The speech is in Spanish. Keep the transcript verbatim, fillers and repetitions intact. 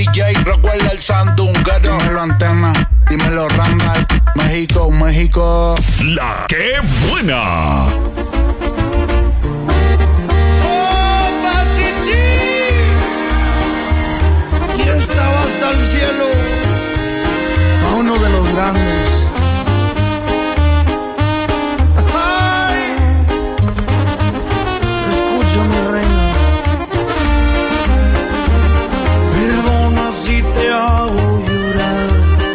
J, recuerda el sandunguero. Dímelo Antena, dímelo Randall. México, México. La que buena.